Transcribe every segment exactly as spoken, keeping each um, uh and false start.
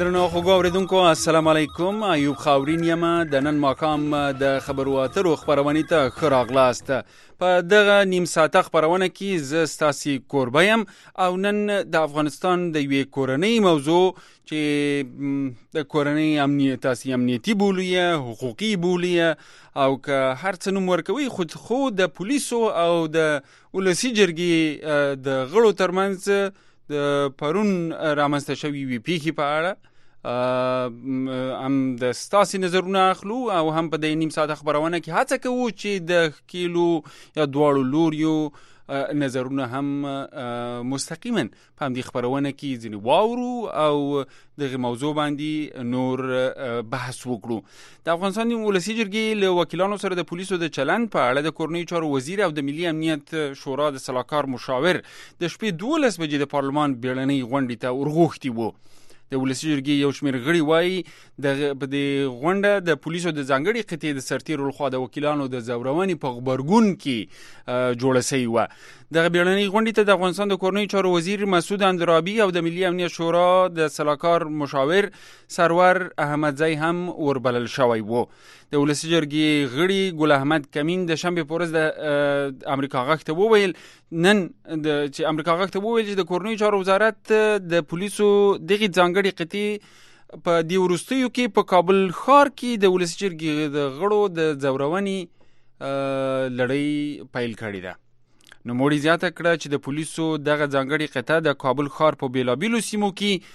درنو خوږو اوریدونکو السلام علیکم. ایوب خاورین یم د نن ماقام د خبرو اترو خبرونې ته ښه راغلاست. په دغه نیم ساعته خبرونه کې زه ستاسې کوربه یم او نن د افغانستان د یوې کورنۍ موضوع چې د کورنۍ امنیت تاسې امنیتي بولیه حقوقي بولیه او که هر څه نوم ورکوي خود خو د پولیسو او د ولسي جرګې د غړو ترمنځ د پرون رامنځته شوي یوې پیښې په اړه هم د ستاسې نظرونه اخلو او هم په دې نیم ساعته خبرونه کې هڅه کوو چې د ښکیلو یا دواړو لوریو نظرونه هم مستقیما په همدې خبرونه کې ځینې واورو او دغه موضوع باندې نور بحث وکړو. د افغانستان ولسي جرګې له وکیلانو سره د پولیسو د چلند په اړه د کورنۍ چارو وزیر او د ملي امنیت شورا د سلاکار مشاور د شپې دولس بجې د پارلمان بیړنۍ غونډې ته ورغوښتي وو. د ولسي جرګې یو شمېر غړي وایي د په دې غونډه د پولیسو د ځانګړي قطعې د سرتیرو لخوا د وکیلانو د زورونې په غبرګون کې جوړه سوې وه. دغه بیړنۍ غونډې ته د افغانستان د کورنۍ چارو وزیر مسعود اندرابي او د ملي امنیت شورا د سلاکار مشاور سرور احمدزی هم وربلل شوی وو. د ولسي جرګې غړي ګل احمد کمین د شنبې په ورځ د امریکا غږ ته وویل نن د چې امریکا غږ ته وویل چې د کورنۍ چارو وزارت د پولیسو دغه ځانګړي قطعې په دې وروستیو کې په کابل ښار کې د ولسي جرګې د غړو د زورونې لړۍ پیل کړې ده. نو موړي زیاته کړه چې د پولیسو دغه ځانګړي قطعه د کابل ښار په بیلابیلو سیمو کې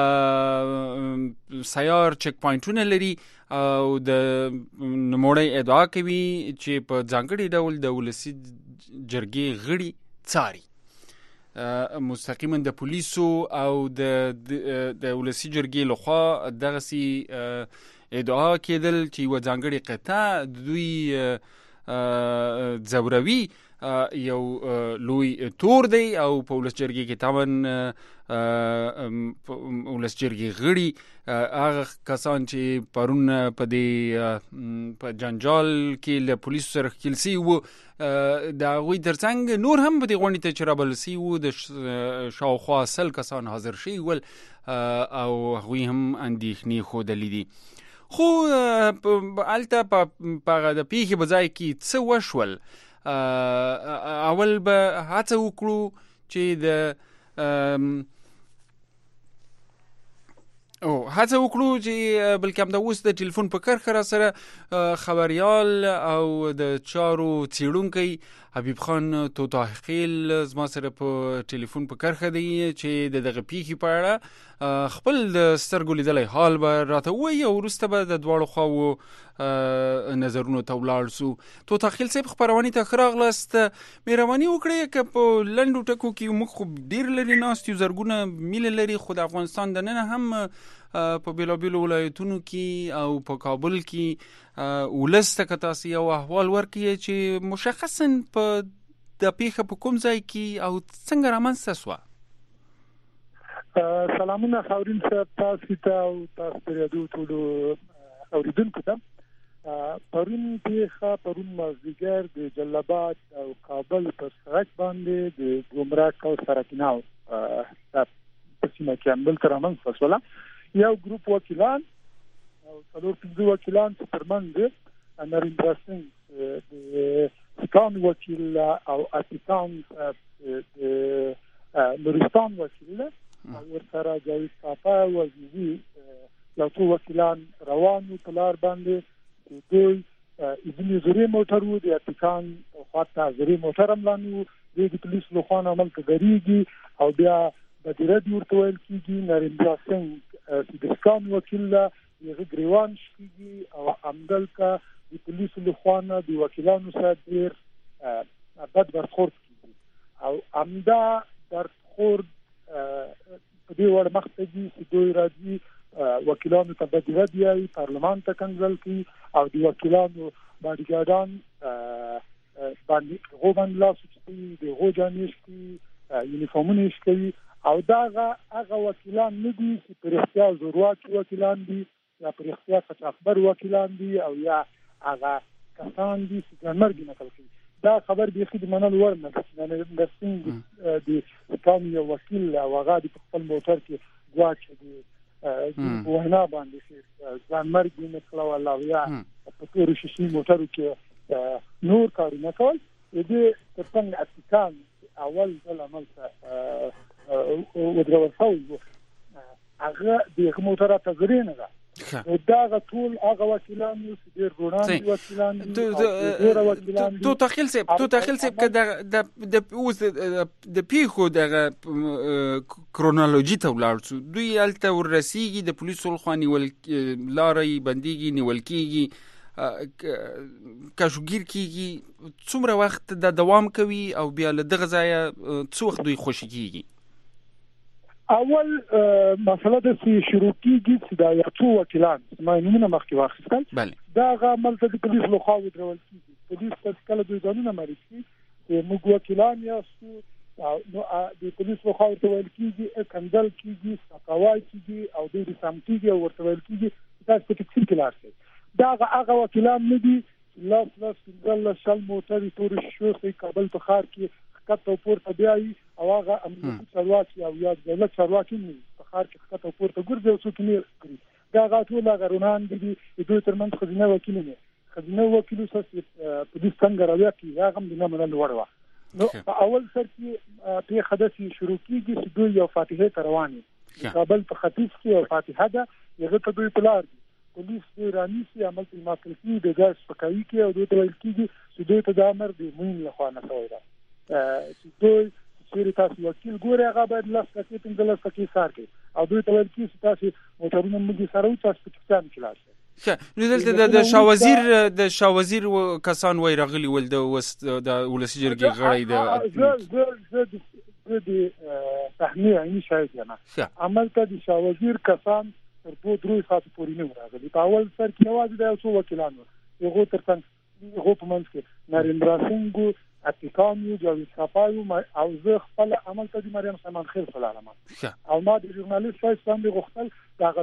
سیار چک پوینټونه لري او د نوموړی ادعا کوي چې په ځانګړي ډول د ولسي جرګې غړي څاري مستقیما د پولیسو او د د ولسي جرګې لخوا دغسې ادعا کېدل چې یوه ځانګړې قطعه دوی ځوروي یو لوی تور دی او په ولس جرګې کې طبعا ولس جرګې غړي هغه کسان چې پرون په دې په جنجال کې له پولیسو سره ښکېل سوي وو د هغوی ترڅنګ نور هم په دې غونډې ته چې رابلل سوي وو د شاوخوا سل کسان حاضر شوي ول او هغوی هم اندېښنې ښودلې دي. خو هلته په هغه د پیښې په ځای کې څه وشول. اول به هڅه وکړو چې د او هڅه وکړو چې بلکې هم د اوس د ټلیفون په کرښه را سره خبریال او د چارو څېړونکی حبیب خان توتاحقیل زما سره په ټلیفون په کرښه دی چې د دغه پیښې په اړه خپل د سترګو لیدلی حال به راته ووایي او وروسته به د دواړو خواوو نظرونو ته ولاړ سو. توتاحقیل صاحب خپرونې ته ښه راغلاست. مهرباني وکړئ که په لنډو ټکو کې موږ خو ډېر لرې ناست یو زرګونه میله لري خو د افغانستان دننه هم په بیلابیلو ولایتونو کې او په کابل کې ولس ته که تاسې یو احوال ورکړئ چې مشخصا په د پیښه په کوم ځای کې او څنګه رامنځته سوه. سلامونه خاورین صاحب تاسو ته او تاسو ته رادیو ټولو اوریدونکو ته. پرون پیښه پرون مازدیګر د جلال او کابل پر سړک باندې د ګمرک او سرکیناو په سیمه کې همدلته رامنځته شوله. یو ګروپ وکیلان او څلور پنځه وکیلان چې ترمنځ نریندرا سینګ د سکان وکیل او اتکان د نورستان وکیل او ورسره جاوید کاپا وزیزي یو څو وکیلان روانو په لار باندې دوی ځینې زړې موټر وو د اتکان خواته زړې موټر هم لاندې وو دوی د پولیسو له خوا نه عمل ته درېږي او بیا بدیره دې ورته ویل کېږي. نریندرا سینګ چې د سکان وکیل ده هغه ګریوان شکېږي او همدلته د پولیسو له خوا نه د وکیلانو سره ډېر بد برخورد کېږي او همدا برخورد په دې وړ مخته ځي چې دوی راځي وکیلانو ته بدیره بیایي پارلمان ته کنځل کوي او د وکیلانو باډیګارډان باندې هغو باندې لاس وچتوي د هغو جامې شکوي یونیفورمونه یې شکوي او دا هغه وکیلان نه دي چې په رښتیا زورواکي وکیلان دي یا په رښتیا قاچاقبر وکیلان دي او یا هغه کسان دي چې ځانمرګي نقل کوي. دا خبر بیخي د منلو وړ نه ده. نریندرا سینګ د سکان یو وکیل او هغه د خپل موټر کې ګواچ د د وینا باندې ځان مرګ نه کړو الله یا په تور شي موټرو کې نور کارونه کول دې څنګه اتکان اول ځل عمل ته ودرول شو هغه د موټر ته غرینه ده دا ټول هغه وکیلان چې ډېر روڼان وکیلان دي ډېر وکیلان دي تو تخیل سي تو تخیل سي چې د د اوس د پیخو د کرونولوژي ته ولاړ شو دوی الته ورسیږي د پولیسو لخوا نیول لارې بنديږي نیول کیږي کاشوګیر کیږي څومره وخت د دوام کوي او بیا له دغه ځایه څو وخت دوی خوشي کیږي اول مسله د شروع کیږي چې دا یو څو وکیلان ما نومونه مخکې واخیستل دا هغه عمل ته د پولیس لخوا ودرول کیږي پولیس ته کله دوی ځانونه معرفي چې موږ وکیلان یاستو نو د پولیس لخوا ودرول کیږي کنځل کیږي سقاوای کیږي او دوی د سمتیږي او ورتول کیږي تاسو په ټیکسي کې لارسئ دا هغه وکیلان نه دي لاس لاس کنځل شل موټر تور شو چې کابل په ښار کې کته پورته بیاي او هغه امنیتي چارواکي او یا دولت چارواکي نه په ښار کې کته پورته ګرځي او څوک نه کوي دا غاټول هغه رونان دي د دوی ترمنځ خزینه وکیل نه خزینه وکیل چې پولیس څنګه راوځي هغه هم نه منل وړوا نو اول سر کې په حدثي شروع کیږي چې دوی یو فاتحه ترواني کابل په ختیځ کې او فاتحه ده یغه ته دوی پلار پولیس ایرانی سي عمل په ماکلفي د ګاز پکایي کې او دوی ته ویل کیږي چې دوی ته د امر د مين لخوا نه شوی ده چې دوی چې تاسو وکیل ګوري هغه باید لاس کې پنځه لاس کې سار کوي او دوی ته ویل کیږي چې تاسو موټرونه موږ سره او تاسو په کتاب کې لاسه ښه نو دلته د شاوزیر د شاوزیر کسان وای راغلي ول د د ولسی جرګې غړی د زه زه د تحمیه عیني شاهد یم عمل ته د شاوزیر کسان تر دوه درې ساعت پورې نه راغلي په اول سر کې نواز د څو وکیلانو یو تر څنګه هغه په منځ کې نریندرا سنگو اتکانیو جاوید صفایو او زه خپل عمل ته د مریم سلمان خیل سلام او ما د ژورنالیست شای څنګه غوښتل دغه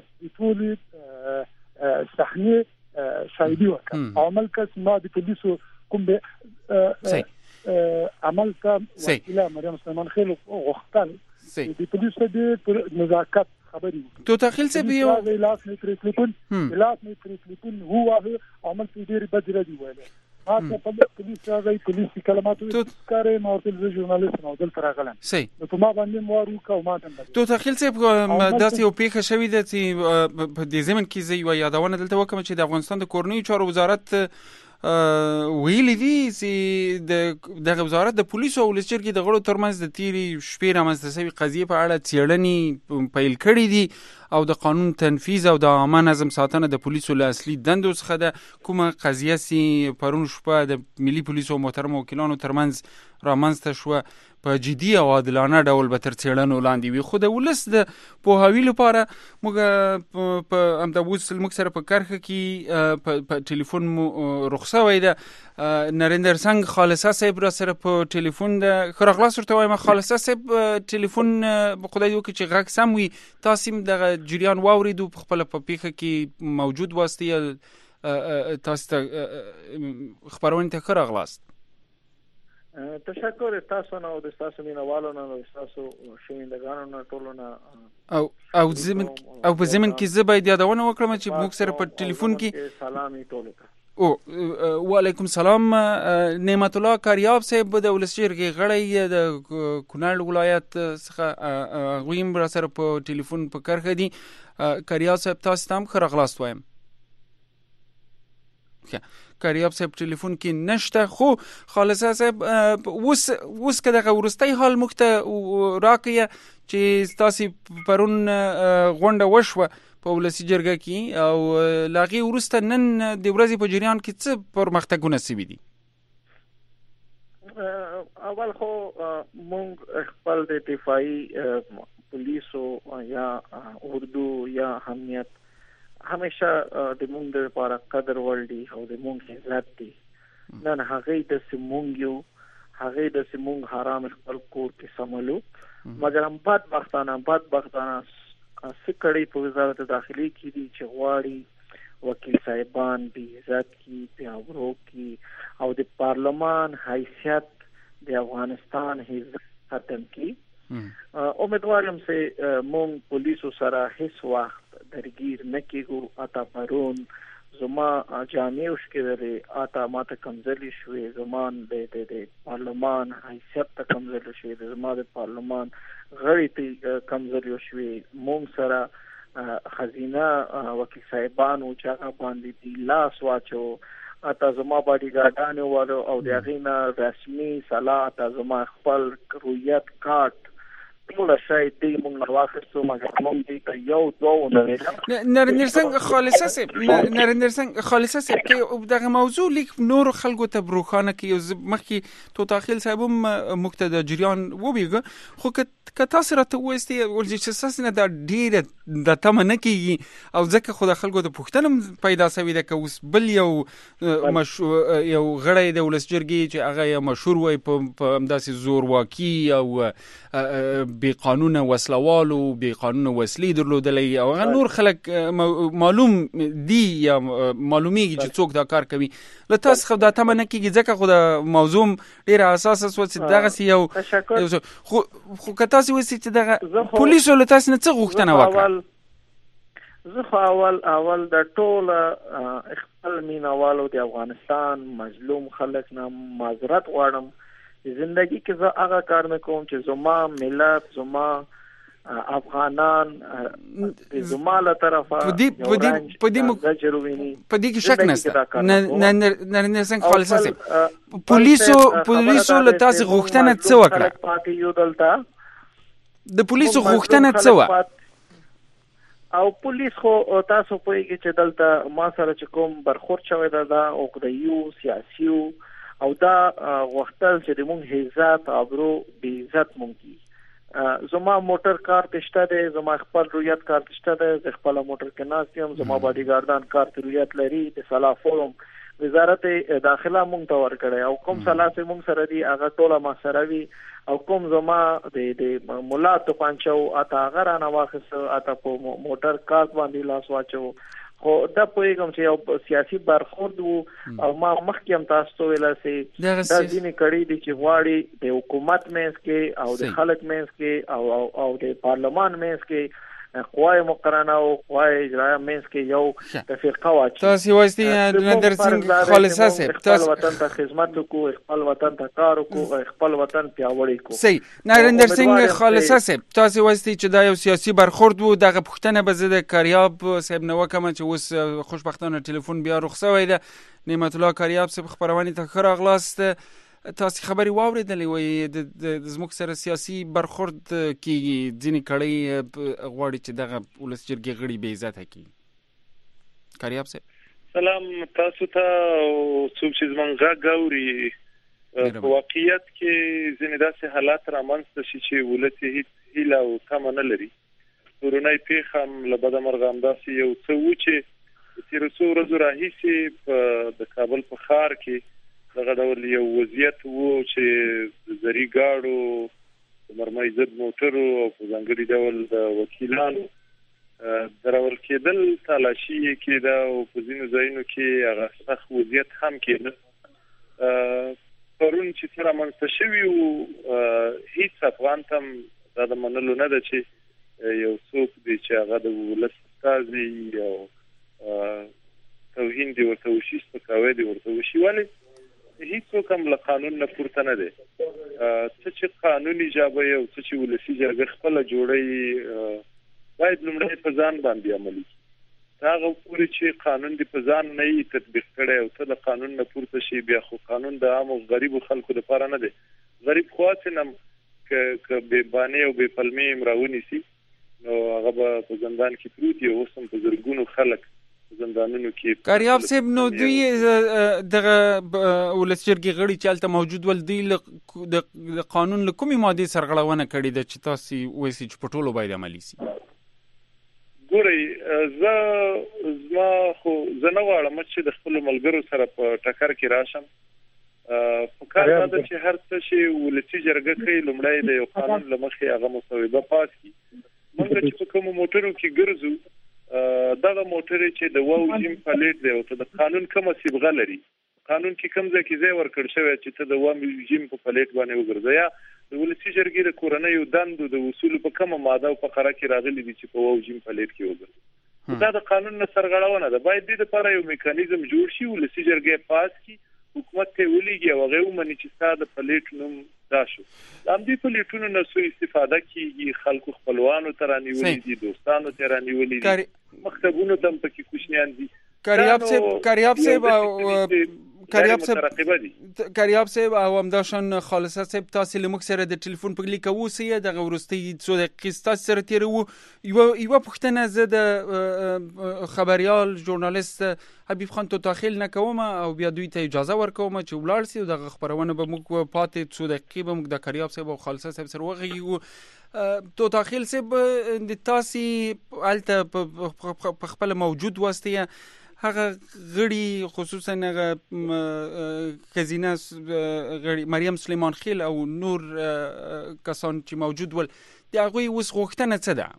ټول صحنه شاهدي وکړ عمل کس ما د پولیسو کوم به عمل ته وکیل مریم سلمان خیل غوښتل د پولیسو د نزاکت خبري تو تخیل سي بيو لاس نه تریکون لاس نه تریکون هو عمل په ډېر بدره دی وایي هغه په پولیس راغی پولیس کلماتو کارې ما ورته ژورنالیست نو دل تراغلم سي نو په ما باندې مورو کو ما ته تو تخیل سي داسې یو پیښه شوې ده چې په دې زمن کې زی و یادونه دلته وکم چې د افغانستان د کورنیو چارو وزارت ویلي دي چې د دغه وزارت د پولیسو او ولس جرګې د غړو ترمنځ د تیری شپې رامنځته شوې قضیې په اړه څېړنې پیل کړې دي او د قانون تنفیذ او د عامه نظم ساتنه د پولیسو له اصلي دندو څخه ده کومه قضیه سي پرون شپه د ملي پولیسو محترم وکیلانو ترمنځ رامنځته شوه په جدي او عادلانه ډول به تر څېړنو لاندې وي خو د ولس د پوهاوي لپاره موږ په همدا اوس موږ سره په کرښه کې په ټلیفون رخصه وای ده نریندر سنگ خالصه صاحب را سره په ټلیفون د خراغلاس ورته وایم خالصه صاحب ټلیفون خدای دې وکړي چې غږ سم وي تاسو د جریان واوریدو په خپل په پیښه کې موجود واسطه تاسو ته خبرونه ته خراغلاس تشکر تاسو نه او د تاسو مینوالو نه او تاسو شویندګانو نه ټولو نه او او زمن او په زمن کې زه باید یادونه وکړم چې موږ سره په ټلیفون کې سلامي ټولو ته او وعلیکم سلام نعمت الله کاریاب صاحب د ولس جرګې غړی د کونړ ولایت څخه غویم را سره په ټلیفون په کرخه دي کاریاب صاحب تاسو تام خرغلاست وایم کاریاب صاحب ټلیفون کې نشته خو خالصه صاحب اوس اوس که دغه ورستۍ حال موږ ته راکړه چې تاسو پرون غونډه وشوه په ولسي جرګه کې او لاغي ورسته نن د ورځې په جریان کې څه پرمختګونه سوي دي اول خو مونږ خپل د دفاعي پولیسو یا اردو یا امنیت همیشه د مونږ د لپاره قدر وړ دي او د مونږ عزت دي نن هغه د سیمونګ یو هغه د سیمونګ حرام خپل کور کې سملو مګر هم بد بختانه بد بختانه سکړی په وزارت داخلي کې دي چې غواړي وکیل صاحبان به عزت کی پیاورو کی او د پارلمان حیثیت د افغانستان حیثیت ختم کی امیدوارم چې مونږ پولیسو سره هیڅ وخت درگیر نکیږو اتا پرون زما جامعوش کې اتا ماته کمزلي شوې زمان د د پارلمان حیثیت ته کمزلي شوې زما د پارلمان غړي ته کمزلي شوې مونږ سره خزینه وکیل صاحبانو چې هغه باندې دی لاس واچو اته زما باډي ګارډانو والو او د غینا رسمي صلاح ته زما خپل رویت کارت ټول شای دی مونږ واخستو مګر مونږ دې ته یو دوه نه نریندر سنگ خالصه سیب نریندر سنگ خالصه سیب کې دغه موضوع لیک نور خلکو ته بروخانه کې مخکې تو تاخیل صاحب مقتدا جریان وبېګه خو که تاسو راته وایستي ولې چې ساس نه د ډیره د تم نه کیږي او ځکه خو د خلکو د پښتنه پیدا سوي د کوس بل یو مشهور یو غړی د ولس جرګي چې هغه یو مشهور وای په همداسې زورواکي او بی قانون وسلوالو بی قانون وسلی درلودلې او هغه نور خلک معلوم دی یا معلومیږي چې څوک دا کار کوي له تاسو خو دا تم نه کیږي ځکه خو د موضوع ډیره اساس اساس چې دغه یو خو خو که تاسو وایئ چې دغه پولیسو له تاسو نه څه غوښتنه وکړه زه خو اول اول د ټول خپل مینوالو د افغانستان مظلوم خلک نه معذرت غواړم زندگی کې زه هغه کار نه کوم چې زما ملت زما افغانان زما له طرفه په دې په دې په دې په دې کې شک نشته نه نه نه څنګه خالصه سي پولیسو پولیسو له تاسو غوښتنه څه وکړه پاتې یو دلته د پولیسو غوښتنه څه و او پولیس خو تاسو پوهیږئ چې دلته ما سره چې کوم برخورد شوی دا د عقده‌یو سیاسیو او دا وختل چې د مونږ عزت ابرو به عزت مونږ زما موټر کار تشته ده زما خپل رویت کار تشته ده خپل موټر کې ناستم زما باډي ګاردان کار رویت لري د صلاح فورم وزارت داخله مونږ ته ورکړی او کوم صلاح چې مونږ سره دی هغه ټوله ما سره وی او کوم زما د د مولا ته پانچو اته هغه را نه واخص اته په موټر کار باندې لاس واچو خو دا پوهیږم چې یو سیاسي برخورد وو او ما مخکې هم تاسو ته ویل سي دا ځینې کړي دي چې غواړي د حکومت منځ کې او د خلک منځ کې او او د پارلمان منځ کې قوای مقرنه او قوای اجرایه منځ کې یو تفریقه واچي تاسو وایستي نریندر سنگ خالصه سي تاسو وطن ته خدمت وکړو خپل وطن ته کار وکړو خپل وطن پیاوړی کو صحیح نریندر سنگ خالصه سي تاسو وایستي چې دا یو سیاسي برخورد وو دغه پښتنه به زده کاریاب صاحب نو کوم چې اوس خوشبختانه ټلیفون بیا رخصوي ده نعمت الله کاریاب صاحب خبرونه ته خره اغلاست تاسو خبري واوریدلې وای د زموږ سره سیاسي برخورد کې ځینې کړي غواړي چې دغه ولس جرګې غړي به عزت وکړي کاریاب صاحب سلام تاسو ته څوک چې زمونږ غاوري په واقعیت کې ځینې داسې حالات رامنځته شي چې ولس هیڅ هیله او تمه نه لري ورونی پیښه هم له بده مرغه همداسې یو څه و چې تېرو څو ورځو راهیسې په د کابل په ښار کې دغه ډول یو وضعیت وو چې زری ګاړو د مرمۍ ضد موټرو او په ځانګړي ډول د وکیلانو درول کېدل تالاشي کېده او په ځینو ځایونو کې هغه سخت وضعیت هم کېده پرون چې څه رامنځته شوي وو هیڅ افغان ته دا د منلو نه ده چې یو څوک دی چې هغه د ولس استازي او توهین دی ورته وشي سپکاوی دی ورته وشي ولې هیڅوک هم له قانون نه پورته نه دی څه چې قانوني جابه یو څه چې ولسي جرګه خپله جوړوي باید لومړی په ځان باندې عملي کړي هغه پورې چې قانون دې په ځان نه وي تطبیق کړی او ته له قانون نه پورته شي بیا خو قانون د عامو غریبو خلکو لپاره نه دی غریب خو هسې هم که بې بانې او بې پلمې هم راونیسي نو هغه به په زندان کې پروت وي اوس هم په زرګونو خلک زندانونو کې کاریاب صاحب نو دوی دغه ولس جرګې غړي چې هلته موجود ول دوی د قانون له کومې مادې سرغړونه کړې ده چې تاسو وایئ چې په ټولو باید عملي سي ګورئ زه زما خو زه نه غواړم چې د خپلو ملګرو سره په ټکر کې راشم په کار دا ده چې هر څه چې ولسي جرګه کوي لومړی د یو قانون له مخې هغه مسوده پاس کړي موږ چې په کومو موټرو کې ګرځو دغه موټر چې د واو جیم پلیټ دی او ته د قانون کومه صبغه لري قانون کې کوم ځای کې ځای ورکړ شوی چې ته د واو جیم په پلیټ باندې وګرځې یا د ولسي جرګې د کورنیو دندو د وصول په کومه ماده او فقره کې راغلي دي چې په واو جیم پلیټ کې وګرځي دا د قانون نه سرغړونه ده. باید د لپاره یو میکانیزم جوړ شي، ولسی جرګې پاس کی حکومت ته ولېږي او هغه ومني چې ستاسو د پلیټ نوم دا شو. د همدې پلیټونو نه سوء استفاده کیږي، خلکو خپلوانو ته رانیولي دي، دوستانو ته رانیولي دي، مکتبونو ته هم پکې کوچنیان دي. کریاب صاحب کریاب صاحب کریاب صاحب کریاب صاحب او همداشان خالصه صاحب تاسو له موږ سره د ټلیفون په لیکه اوسئ. د ورستي څو دقیقې تاسو سره تیر وو. یو یو پښتنه زه د خبريال ژورنالیست حبیب خان تو داخل نکوم او بیا دوی ته اجازه ورکوم چې ولاړ سي او د خبرونه به موږ پاتې څو دقیقې به موږ د کریاب صاحب او خالصه صاحب سره وغږیږو. تو داخل صاحب د تاسو الته په خپل موجود واسطه هغه غړي خصوصا هغه خزینه غړي مریم سلیمان خیل او نور کسان چې موجود ول د هغوی اوس غوښتنه څه ده؟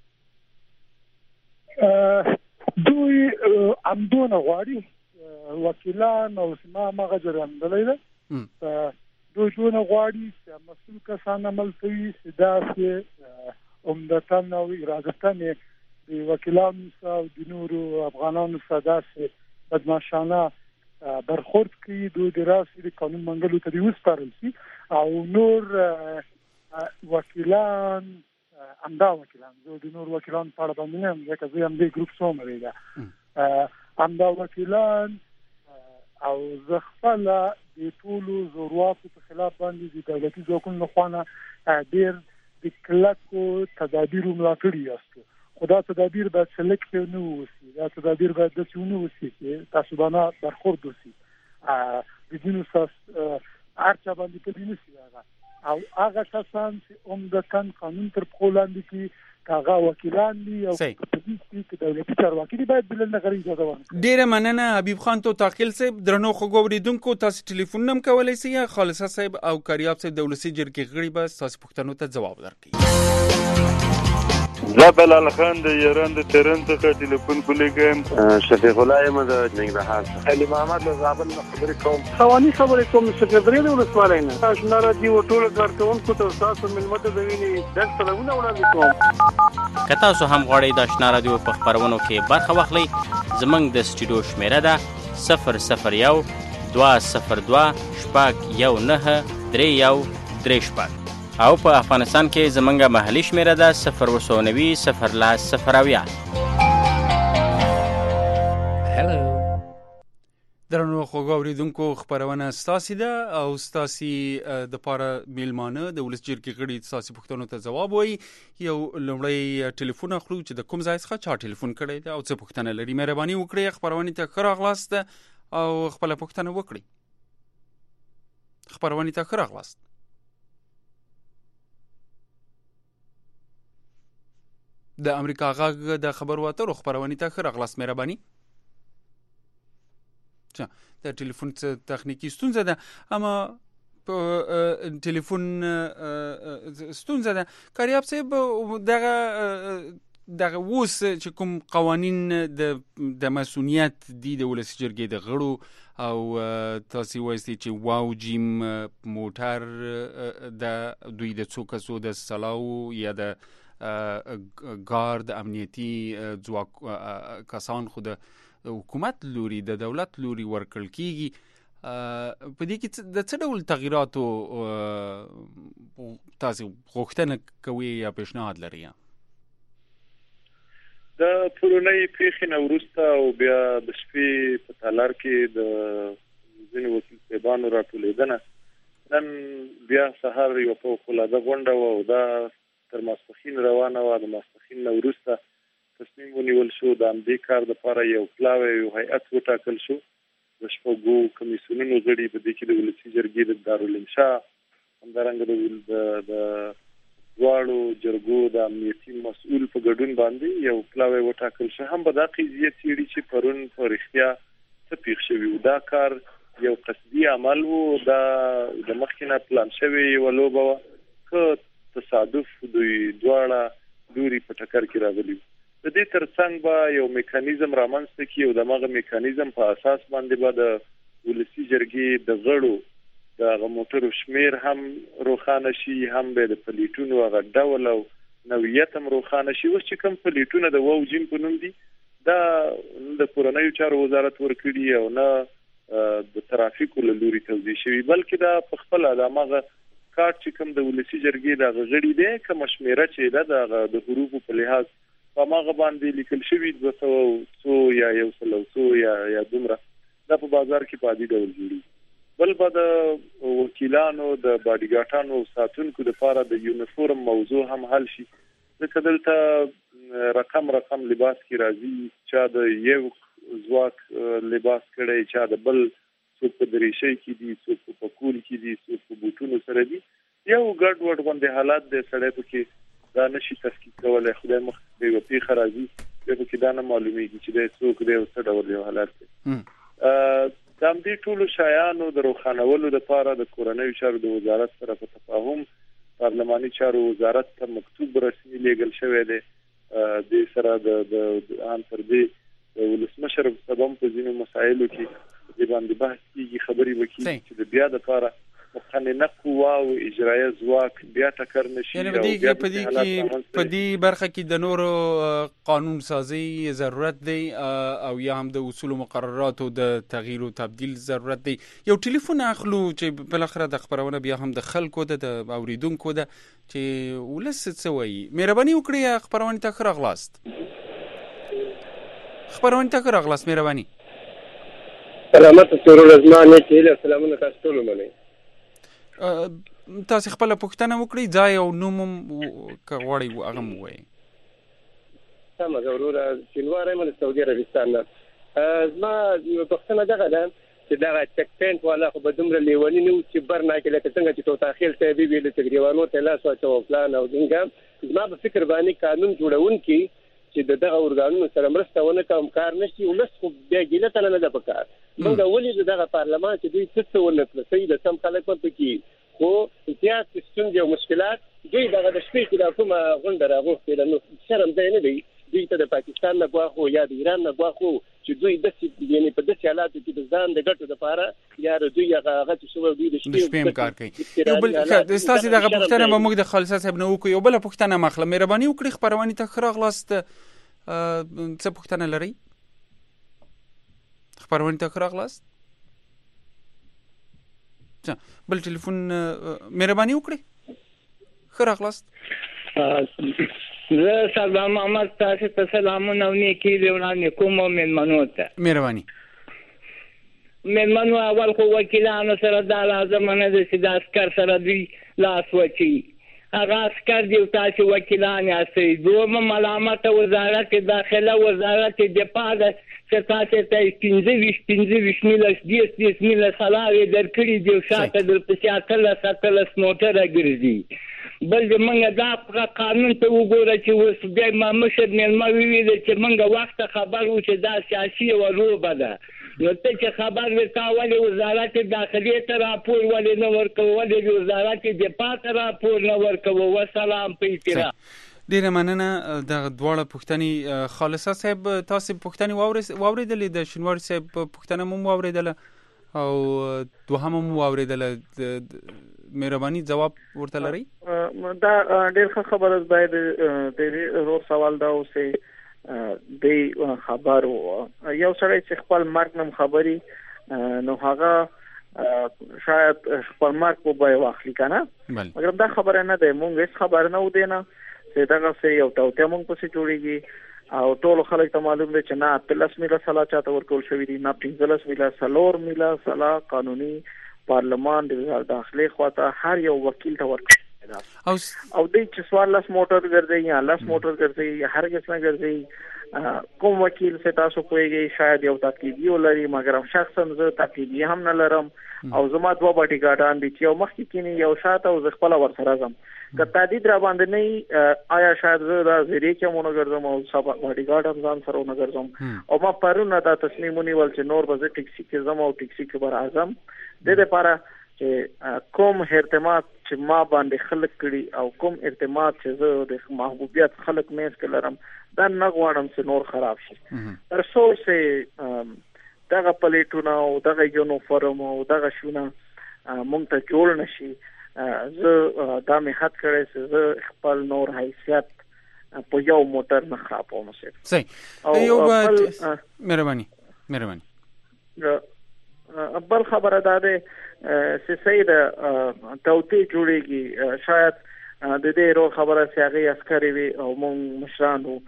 دوی امدونه غواړي وکیلان او سما مغه جرندلې ده. دوی دونه غواړي چې مسؤل کسان عمل کوي سیداسي عمدتاً او ارادتاً د وکیلانو سره او د نورو افغانانو سره داسې بدمعشانه برخورد کوي. دوی د راسي د قانون منګلو ته وسپارل شي او نور وکیلان امدا وکیلان زه د نور وکیلان په اړه باندې نه ځکه زه هم د ګروپ سوم لري امدا وکیلان او زه خپل د ټولو زورواکو په خلاف باندې د دولتي ځواکونو لخوا ډېر د کلکو تدابیرو ملاتړ یاستو. خدا تدابیر باید سلیکټیو نه وسی، دا تدابیر باید د څونو وسی چې تاسو باندې برخورد وسی د دینو ساس ارچا باندې په دینو سی هغه او هغه کسان چې عمدتاً قانون تر خپل لاندې کې هغه وکیلان دي او په دې کې دولتي چارواکي دي باید بل نه غري اجازه ورکړي. ډیره مننه حبیب خان تو تاخیل صاحب. درنو خو ګوریدونکو تاسو ټلیفون نم کولای شئ. خالصه صاحب او کریاب صاحب د ولسی جرګې غړي به تاسو پوښتنو ته جواب درکړي. زه بلال خان د ایران د تهران څخه ټلیفون کولیږم. شفیق الله یم د ننګرهار څخه. علي محمد له زابل نه خبرې کوم. خواني خبرې کوم چې فدرالي د ولسوالۍ نه. تاسو نه راځي او ټول کارکونکو ته تاسو ملمت د ویني د سلامونه وړاندې کوم. که تاسو هم غواړئ د آشنا رادیو په خبرونو کې برخه واخلئ، زموږ د سټوډیو شمیره ده صفر صفر یو دوه صفر دوه شپږ یو نهه درې یو درې شپږ او په افغانستان کې زمونږه محلي شمیره ده صفر اووه نوي صفر لس صفر اویا. درنو خوږو اوریدونکو خبرونه ستاسي ده او ستاسي د پاره میلمانه د ولس جرګې غړي ستاسي پوښتنو ته جواب وایي. یو لومړی ټلیفون اخلو چې د کوم ځای څخه چا ټلیفون کړی ده او څه پوښتنه لري. مهرباني وکړئ خبرونه ته ښه راغلاست او خپل پوښتنه وکړئ. خبرونه ته ښه راغلاست. د امریکا غږ د خبرو اترو خبرونه ته ښه راغلاست. مهرباني. د ټلیفون تخنیکی ستونزه ده اما په ټلیفون ستونزه ده. کریاب صاحب دغه دغه اوس چې کوم قوانین د د مسؤلیت دي د ولس جرګې د غړو او تاسو وایي چې واو جیم موټر د دوی د څو کسو د سلاو یا د ګارد امنیتی ځواک کسان خو د حکومت لوري د دولت لوري ورکړل کیږي. په دې کې د څه ډول تغییراتو تاسو غوښتنه کوي یا پیشنهاد لرئ؟ د پرونی پیښې نه وروسته او بیا د شپې په تالار کې د ځینو وکیل صاحبانو راټولېدنه نن بیا سهار یو فوق العاده غونډه وه او دا تر ماسپښین روانه وه. د ماسپښین نه وروسته تصمیم ونیول شو د همدې کار دپاره یو پلاوی یو هیئت وټاکل شو د شپږو کمیسیونونو غړي په دې کې د ولسي جرګې د دارالانشا همدارنګه د دواړو جرګو د امنیتي مسؤل په ګډون باندې یو پلاوی وټاکل شو. هم به دا قضیه څېړي چې پرون په رښتیا څه پېښ شوي و. دا کار یو قصدي عمل و، دا د مخکې نه پلان شوې یوه لوبه وه که تصادف دوی دواړه لوري په ټکر کې راغلي. د دې ترڅنګ به یو میکانیزم رامنځته کړي او دغه میکانیزم په اساس باندې به د ولسي جرګې د غړو د هغه موټرو شمیر هم روښانه شي، هم به د پلیټونو هغه ډول او نوعیت هم روښانه شي. اوس چې کوم پلیټونه د واو جیم په نوم دي دا د کورنیو چارو وزارت ورکړي او نه د ترافیکو له لوري توضیح شوی، بلکې دا په خپل دماغه کار چې کوم د ولسی جرګې د غړي دی کوم شمیره چې دا د حروفو په لحاظ په ماغه باندې لیکل شوی د څو یا یو سلو څو یا یا دومره دا په بازار کې پادي ډول جوړي. بل به د وکیلانو د باډیګاټانو ساتونکو د لپاره د یونیفورم موضوع هم حل شي، ځکه دلته رقم رقم لباس کې راځي، چا د یو ځواک لباس کړي، چا د بل څوک په دریشي کې دي، څوک په کول کې دي، څوک په بوټونو سره دي، یو ګډ وډ باندې حالات د سړی په کې دا نشي تفکیک کولای. خدای مخ دې وپی خراجي په کې دا نه معلومیږي چې د څوک دی او څه ډول یو حالات دي. ا د دې ټولو شایانو د روخانولو لپاره د کورنیو چارو د وزارت سره په تفاهم پارلماني چارو وزارت ته مکتوب رسمي لیږل شوی دی. د سره د ان تر دې د ولسمشر په سبب په ځینو مسایلو کې د باندې بحث کیږي، خبري وکړي چې د بیا د لپاره مقننه قوه او اجرایه ځواک بیا ټکر نشي. یعنی په دې کې په دې کې په دې برخه کې د نورو قانون سازي ضرورت دی او یا هم د اصول او مقرراتو د تغییر او تبديل ضرورت دی. یو ټلیفون اخلو چې بل اخر د خبرونه بیا هم د خلکو د اوریدونکو د چې ولس څه وایي. مهرباني وکړئ خبرونه ته خره غلاست خبرونه ته خره غلاست مهرباني. سلامت سرور ازمانه چې سلامونه تاسو ټول منئ. تاسو خپل پوښتنه وکړئ، ځای او نوم کوړی و هغه مو وایي. سم ضرور شنواره من سعودي عربستان نه زما پوښتنه دغه ده چې دا چک پوینټ والا خو به دومره لیونی نه و چې برنا کې لکه څنګه چې تو تاخیر ته بي ویل چې ګریوانو ته لاس واچو پلان او څنګه زما په فکر باندې قانون جوړون کې چې دغه اورګانونو سره مرسته ونه کوم کار نشي ولس خو بیا ګیله تل نه ده پکار. موږ ولې دغه پارلمان چې دوی څه ونه کړ سید سم خلک په کې خو زیات ستونزې او مشکلات دوی دغه د شپې کې د کومه غونډه راغوښتې نو شرم ځای نه دی دوی ته د پاکستان نه غواخو یا د ایران نه غواخو چې دوی د یعنی په داسې حالاتو کې د ځان د ګټو لپاره یا دوی هغه چې شو دوی د شپې کار کوي. یو بل د استاد دغه پوښتنه به موږ د خالصه صاحب نه وکړو. یو بل پوښتنه مخله مهرباني وکړئ خبرونه ته خره غلاست څه پوښتنه لري خبرونه ته خره غلاست. بل ټلیفون مهرباني وکړئ خره غلاست. زه سلام محمد تاسو ته سلامونه ونیکي دی وړاندې کوم مېلمنو ته مهرباني. مېلمنو اول خو وکیلانو سره دا لازم نه دی چې د عسکر سره دوی لاس وچي، هغه عسکر دی تاسو وکیلان یاستئ. دومره ملامت وزارت داخله وزارت دفاع ده چې تاسو ته پنځه ویشت پنځه ویشت میله دیس دیس میله سلاوي درکړي دی شاته د پسیاتل ساتل سنوټر ګرځي. بل د منګه دا قانون ته وګوره چې اوس بیا ما مشر مېلمه ویل چې منګه وخت خبر و چې دا سیاسي او روبه ده نو ته چې خبر ورتا ولې وزارت داخلي ته راپور ولې نه ورکوي، ولې وزارت دفاع ته راپور نه ورکوي. وسلام په احترام. ډیره مننه. د دواړه پوښتنې خالصه صاحب تاسو پوښتنې واوریدلې، د شنوار صاحب پوښتنه مو واوریدله او دوهم مو واوریدله. مهرباني جواب ورته لري. دا ډېر ښه خبره ده. باید د رور سوال دا اوسې د خبرو یو سړی چې خپل مرګ نم خبري نو هغه شاید خپل مرګ په بای واخلي کنه، مګر دا خبره نه ده. مونږ هیڅ خبر نه و دینا چې دا څه یو توته مونږ پسې جوړیږي او ټول خلک ته معلوم دي چې نه تلس میله سلا چاته ورکول شوی دي، نه پنځلس میله سلور میله سلا قانوني پارلمان د وزارت داخله خواته هر یو وکیل ته ورکړي او او د چې سوال لاس موټر ګرځي یا لاس موټر ګرځي هر کس نه ګرځي. کوم وکیل سے تاسو کویږي شاید یو تاکیدی ولري، مګر شخصا زه تاکیدی هم نه لرم او زما دوه باټی ګاډان دي چې یو مخکې کینی یو شاته او زه خپل ور سره زم که تادید را باندې نه آیا شاید زه دا زری کې مونږ ګرځم او سبا باټی ګاډم ځان سره نه ګرځم او ما پرونه دا تصمیم ونیول چې نور به زه ټیکسي کې زم او ټیکسي کې بر اعظم د دې لپاره چې کوم اعتماد چې ما باندې خلک کړي او کوم اعتماد چې زه د محبوبیت خلک مېس کې لرم دا نه غواړم چې نور خراب شي. تر څو چې دغه پلیټونه او دغه یونیفورم او دغه شونه مونږ ته جوړ نشي، زه دا مې حد کړی چې زه خپل نور حیثیت په یو موټر نه خاپو مسه صحیح یو مهرباني مهرباني بل خبره ده چې سید توتی جوړيږي شاید د دې رو خبره چې هغه عسکري وي او مونږ مشرانو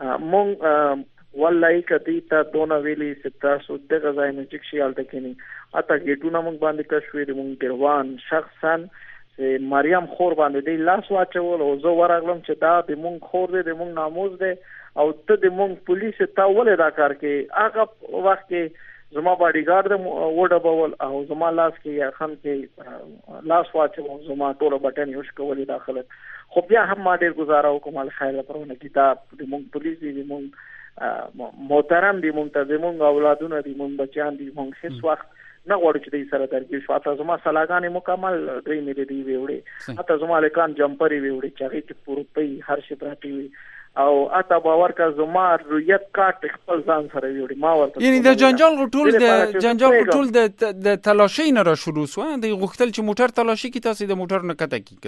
مونږ والله کدی ته دونه ویلي ستا سو د غزای نه چې خیال تکینی اته ګټونه مونږ باندې کښوی د مونږ ګروان شخصا چې مریم خور باندې دی لاس واچول او زه ورغلم چې دا د مونږ خور دی د مونږ ناموز دی او ته د مونږ پولیس ته ولې دا کار کې هغه وخت کې زما باډي ګارد وډه بول او زما لاس کې یا خان کې لاس واچو زما ټول بټن یوش کولې داخله خو بیا هم ما ډیر گزاره وکم ال خیر پرونه کتاب د مونږ پولیس دی مونږ محترم دی مونږ ته د مونږ اولادونه دی مونږ بچیان دی مونږ هیڅ وخت نه غواړو چې دې سره درګي شو اته زما سلاګانې مکمل دوی مې دی ویوړي اته زما لکان جمپري ویوړي چې هغه کې پورپي هر شي پراتی وي او اته باور کا زما رویت کارت خپل ځان سره ویوړي ما ورته یعنی د جنجال غټول د جنجال غټول د د تلاشي نه را شروع سو د غختل چې موټر تلاشي کی تاسو د موټر نه کته کی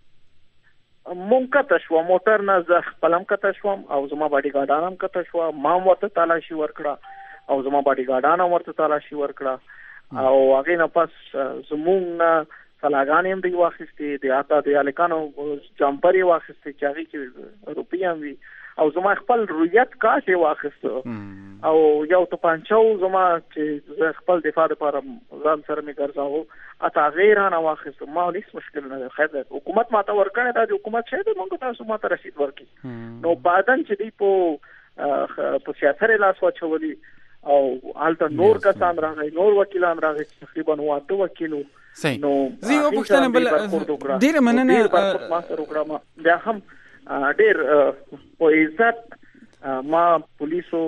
څنګه مونږ کته شو موټر نه ز خپلم کته شو او زما باډي ګاډانم کته شو ما ورته تلاشي ورکړه او زما باډي ګاډانم ورته تلاشي ورکړه او هغه نه پس زمونږ سلاګانې هم دی واخستې د اته د الکانو جمپري واخستې چې هغه کې روپیام وی او زما خپل رویت کاټه واخست او یو ته پنځو زما چې خپل دفاع لپاره ځان سره می ګرځاو اته غیر نه واخست ما هیڅ مشکل نه خیر حکومت ماته ورکړه دا د حکومت شه د مونږ تاسو ماته رسید ورکړي نو بعدن چې دی په په سیاست لاس واچولي او حالت نور کسان راغی نور وکیلان راغی تقریبا واته وکیلو نو زه په پښتنه بل ډیر مننه ما سره وکړم بیا هم ډیر په عزت ما پولیسو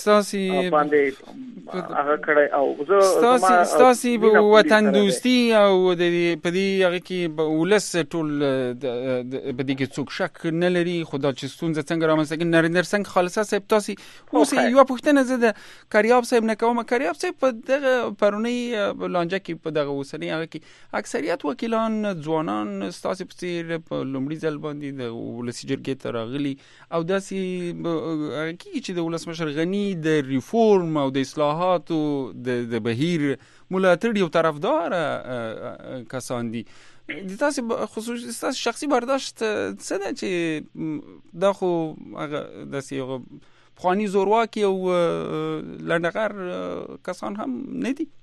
باندې هغه کړه او زه ستاسي ستاسي وطن دوستي او د پدې هغه کې ولس ټول پدې کې څوک شک نه لري خدا چې ستونزه څنګه رامنځته نریندر سنگ خالصه صاحب تاسو اوس یو پښتنه زده کریاب صاحب نه کوم کریاب صاحب په دغه پرونی لانجه کې په دغه وسنی هغه کې اکثریت وکیلان ځوانان ستاسو په لومړي ځل باندې د ولسی جرګې ته راغلي او داسي کی چې د ولسمشر غنی د ریفورم او د اصلاحاتو د بهیر ملاتړ یو طرفدار کسان دي د تاسو خصوصي تاسو شخصي برداشت څه ده چې دا خو هغه د سیغه خواني زورواکي او لندغر کسان هم نه دي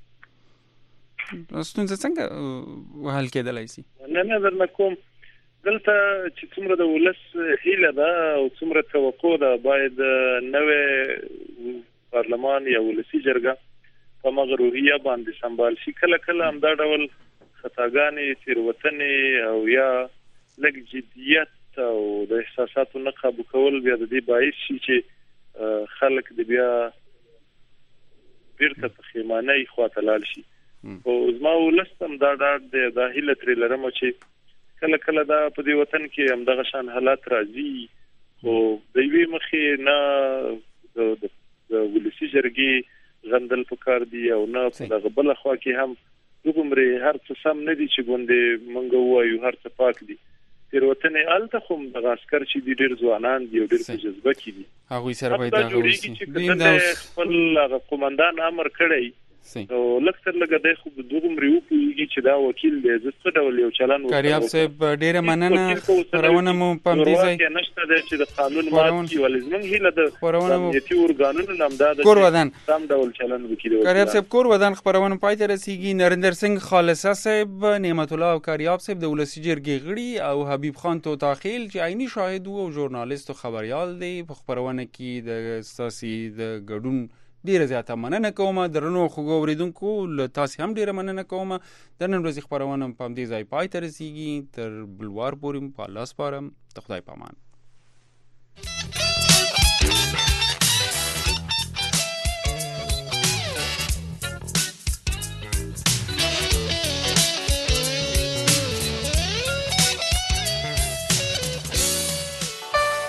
ستونزه څنګه حل کېدلای شي نه نه درنه کوم دلته چې څومره د ولس هیله ده او څومره توقع ده باید نوې پارلمان یا ولسی جرګه په مغروریه باندې سمبال شي کله کله هم دا ډول خطاګانې تیروتنې او یا لږ جدیت او د احساساتو نه قابو کول بیا د دې باعث شي چې خلک د بیا بیرته پښیمانۍ خواته لاړ شي او زما ولس هم دا ډاډ د هیله ترې لرم چې کله کله دا په دې وطن کې هم دغه شان حالات راځي خو د یوې مخې نه د ولسی جرګې غندل پکار دي او نه په دغه بل خوا کې هم دومره هر څه سم نه دي چې ګوندې مونږ وایو هر څه پاک دي تیر وطن الته خو د عسكر چې د ډیر ځوانان دی ډیر په جذبه کې دي هغه سره باید هغه وسی د خپل قومندان امر کړی نو لکه لکه د خو د دوه مریو کوي چې دا وکیل دی زه ډول یو چلن وکړم کریاب صاحب ډیره مننه خبرونه مو پم دي ځای کې نشته د چې د قانون ماتي ولزمن هله د امنیتي ورګانونو نامدار کور ودان سم ډول چلن وکړي کریاب صاحب کور ودان خبرونه پای ته رسیدي نریندر سنگ خالصه صاحب نعمت الله او کریاب صاحب د ولسی جرګې غړي او حبیب خان تو تاخیل چې عیني شاهد او ژورنالیست او خبريال دی په خبرونه کې د ساسي د ګډون ډیره زیاته مننه کوم درنو خو اوریدونکو تاسو هم ډیره مننه کوم د نن ورځې خبرونه په دې ځای پای ته رسیدي تر بلوار پورې په لاس پارم ته خدای پامان